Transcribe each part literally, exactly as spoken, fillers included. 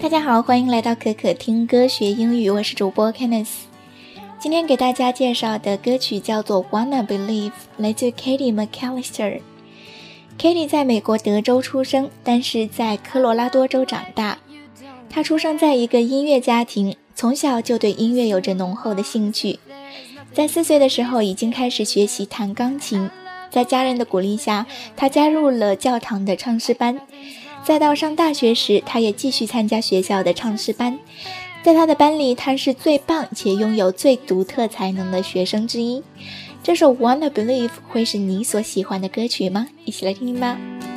家好，欢迎来到可可听歌学英语，我是主播 Kenneth。 今天给大家介绍的歌曲叫做 Wanna Believe， 来自 Katie McAllister。 Katie 在美国德州出生，但是在科罗拉多州长大。她出生在一个音乐家庭，从小就对音乐有着浓厚的兴趣。在四岁的时候已经开始学习弹钢琴，在家人的鼓励下，她加入了教堂的唱诗班。再到上大学时，他也继续参加学校的唱诗班。在他的班里，他是最棒且拥有最独特才能的学生之一。这首 Wanna Believe 会是你所喜欢的歌曲吗？一起来听听吧。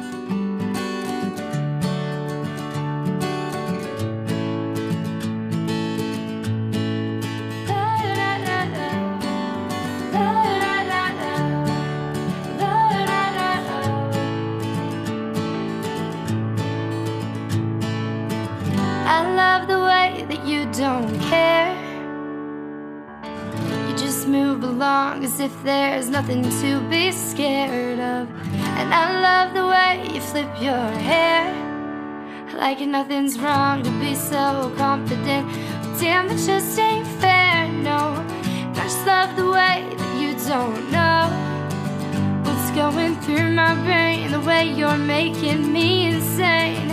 I love the way that you don't care. You just move along as if there's nothing to be scared of. And I love the way you flip your hair, like nothing's wrong to be so confident. Damn, it just ain't fair, no. And I just love the way that you don't know what's going through my brain, the way you're making me insane.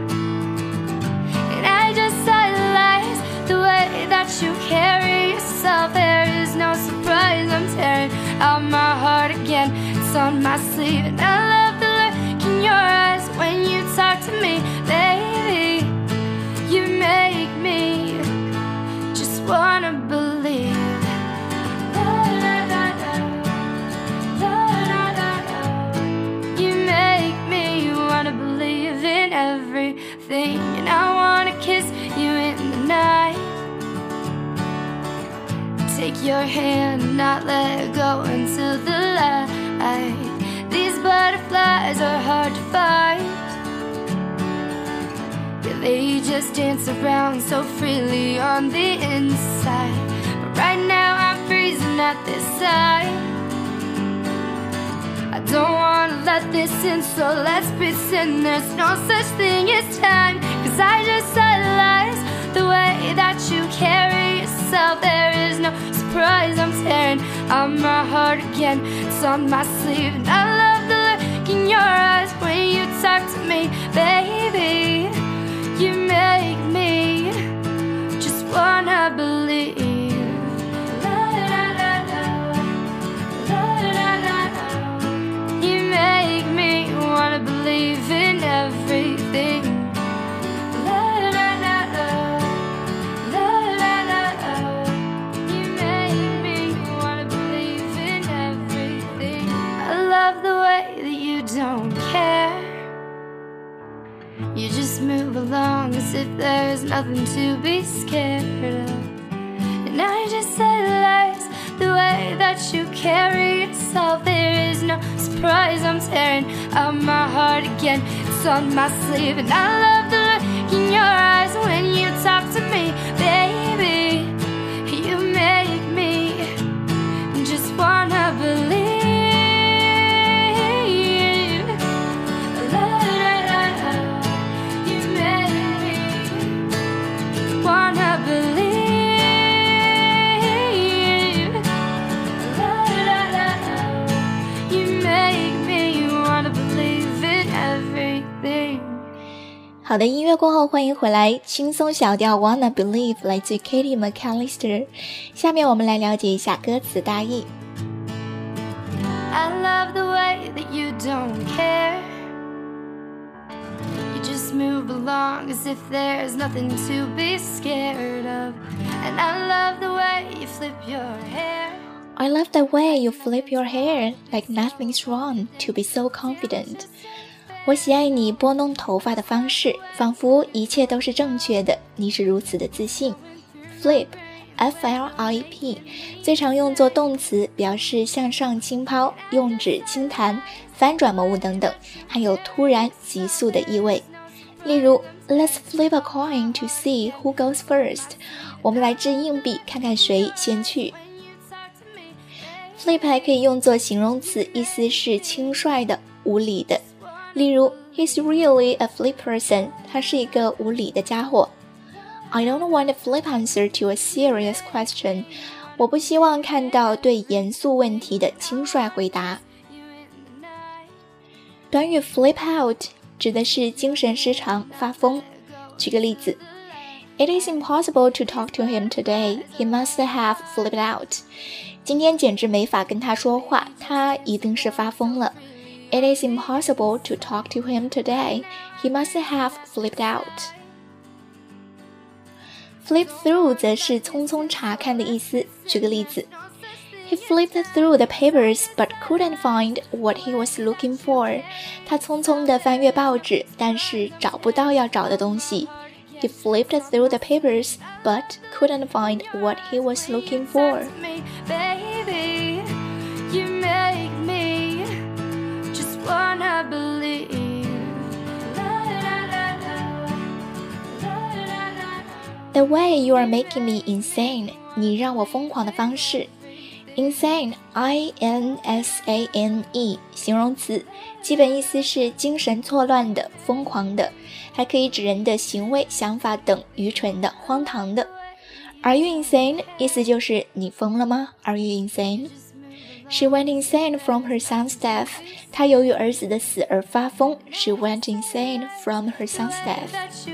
The way that you carry yourself, there is no surprise. I'm tearing out my heart again, it's on my sleeve. And I love the look in your eyes when you talk to me, baby. You make me just wanna believe. You make me wanna believe in everything. And I wanna kiss you in the night, take your hand and not let go until the light. These butterflies are hard to fight, yeah, they just dance around so freely on the inside. But right now I'm freezing at this side. I don't wanna let this in, so let's pretend there's no such thing as time. Cause I just idolize the way that you carry yourself. There is no surprise, I'm tearing out my heart again, it's on my sleeve. And I love the look in your eyes when you talk to me, baby. You make me just wanna believe. You make me wanna believe in everything. Don't care. You just move along as if there's nothing to be scared of. And I just idolize the way that you carry yourself. There is no surprise, I'm tearing out my heart again, it's on my sleeve. And I love the look in your eyes when you talk to me, baby. You make me just wanna believe. Everything. 好的，音乐过后欢迎回来，轻松小调 Wanna Believe 来自 Katie McAllister。 下面我们来了解一下歌词大意。 I love the way that you don't care. You just move along as if there's nothing to be scared of. And I love the way you flip your hair. I love the way you flip your hair, like nothing's wrong, to be so confident. 我喜爱你拨弄头发的方式，仿佛一切都是正确的，你是如此的自信。 Flip, F L I P 最常用作动词，表示向上轻抛，用指轻弹，翻转某物等等，还有突然急速的意味。例如 Let's flip a coin to see who goes first. 我们来掷硬币，看看谁先去。Flip 还可以用作形容词，意思是轻率的、无理的。例如 He's really a flip person. 他是一个无理的家伙。 I don't want a flip answer to a serious question. 我不希望看到对严肃问题的轻率回答。短语 flip out 指的是精神失常、发疯。举个例子 It is impossible to talk to him today. He must have flipped out. 今天简直没法跟他说话，他一定是发疯了。It is impossible to talk to him today. He must have flipped out. Flip through 则是匆匆查看的意思。举个例子 He flipped through the papers but couldn't find what he was looking for. 他匆匆地翻阅报紙，但是找不到要找的东西。He flipped through the papers but couldn't find what he was looking for. Baby, you make me just wanna believe. The way you are making me insane. 你让我疯狂的方式。Insane, I N S A N E 形容词，基本意思是精神错乱的、疯狂的，还可以指人的行为、想法等愚蠢的、荒唐的。Are you insane? 意思就是你疯了吗？ Are you insane? She went insane from her son's death. 她由于儿子的死而發瘋。She went insane from her son's death.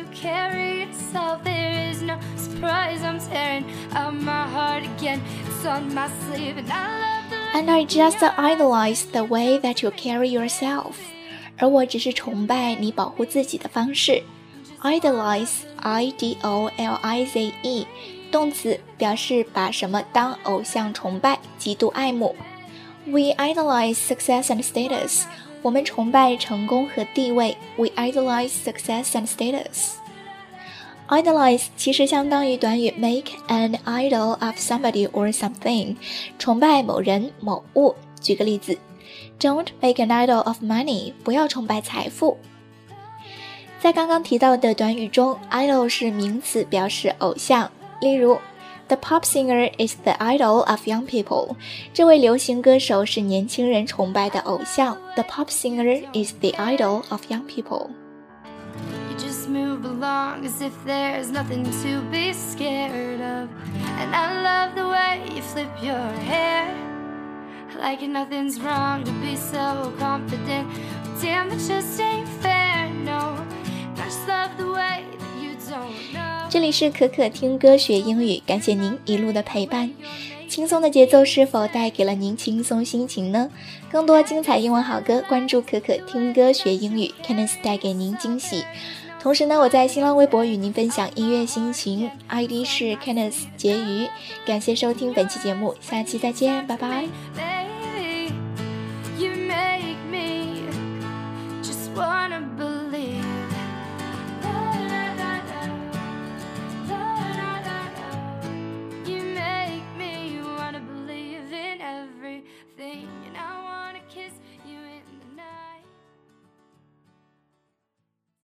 And I just idolize the way that you carry yourself. 而我只是崇拜你保护自己的方式。Idolize, I D O L I Z E 动词表示把什么当偶像崇拜、极度爱慕。We idolize success and status. 我们崇拜成功和地位。We idolize success and status. Idolize 其实相当于短语 make an idol of somebody or something. 崇拜某人、某物。举个例子 Don't make an idol of money. 不要崇拜财富。在刚刚提到的短语中 idol 是名词，表示偶像。例如The pop singer is the idol of young people. 这位流行歌手是年轻人崇拜的偶像。The pop singer is the idol of young people. You just move along as if there's nothing to be scared of. And I love the way you flip your hair. Like nothing's wrong to be so confident. Damn, it just ain't fair, no. I just love the way that you don't know. 这里是可可听歌学英语，感谢您一路的陪伴。轻松的节奏是否带给了您轻松心情呢？更多精彩英文好歌，关注可可听歌学英语 Kenneth 带给您惊喜。同时呢，我在新浪微博与您分享音乐心情 I D 是 Kenneth 婕妤。感谢收听本期节目，下期再见，拜拜。